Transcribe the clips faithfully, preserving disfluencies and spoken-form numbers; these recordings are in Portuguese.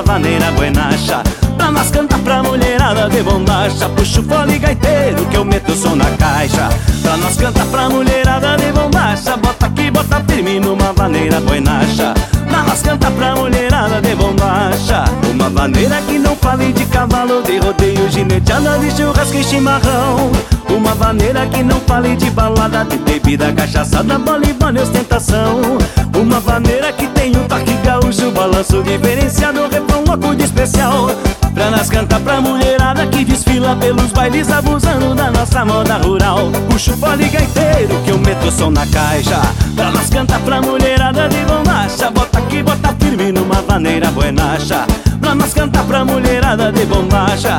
vaneira buenacha. Pra nós cantar pra mulherada de bombacha, puxa o fole gaiteiro que eu meto o som na caixa. Pra nós cantar pra mulherada de bombacha, bota aqui, bota firme numa vaneira buenacha. Pra nós cantar pra mulherada de bombacha, uma vaneira que não fale de cavalo, de rodeio, gineteada, de churrasco e chimarrão. Uma vaneira que não fale de balada, de bebida, cachaçada, voleibol e ostentação. Uma vaneira que tem um toque gaúcho, balanço diferenciado, refrão louco de especial. Pra nós cantar pra mulherada que desfila pelos bailes, abusando da nossa moda rural. Puxa o fole gaiteiro que eu meto o som na caixa. Pra nós cantar pra mulherada de bombacha, bota aqui, bota firme numa vaneira buenacha. Pra nós cantar pra mulherada de bombacha.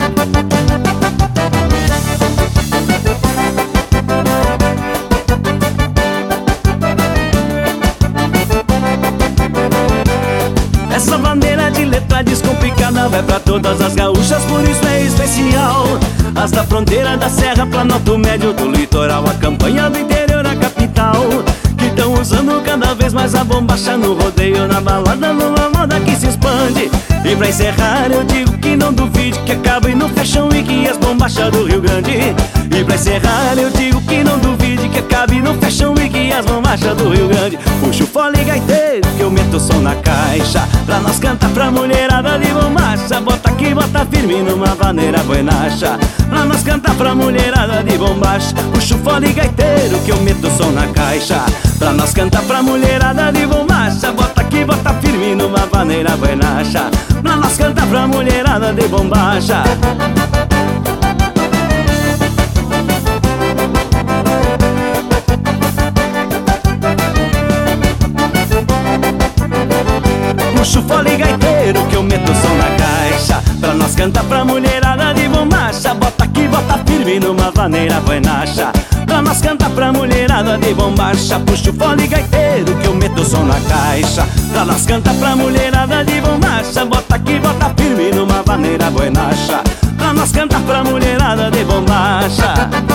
Essa vaneira de letra descomplicada vai pra todas as gaúchas, por isso é especial. As da fronteira da serra, planalto médio, do litoral, a campanha do interior, a capital, que tão usando cada vez mais a bombacha no rodeio, na balada, numa moda que se expande. E pra encerrar eu digo que não duvide que acabe no Fashion Week as bombachas do Rio Grande. E pra encerrar eu digo que não duvide que acabe no Fashion Week as bombachas do Rio Grande. Puxa o fole gaiteiro que eu meto o som na caixa. Pra nós cantar pra mulherada de bombacha, bota aqui, bota firme numa vaneira buenacha. Pra nós cantar pra mulherada de bombacha, puxa o fole gaiteiro que eu meto o som na caixa. Pra nós cantar pra mulherada de bombacha, bota aqui, bota firme numa vaneira buenacha. Pra nós cantar pra mulherada de bombacha. Puxa o fole gaiteiro que eu meto o som na caixa. Pra nós cantar pra mulherada de bombacha, bota aqui, bota firme numa vaneira buenacha. Pra nós cantar pra mulherada de bombacha, puxa o fole gaiteiro que eu meto o som na caixa. Pra nós cantar pra mulherada de bombacha, bota aqui, bota firme numa vaneira buenacha. Pra nós cantar pra mulherada de bombacha.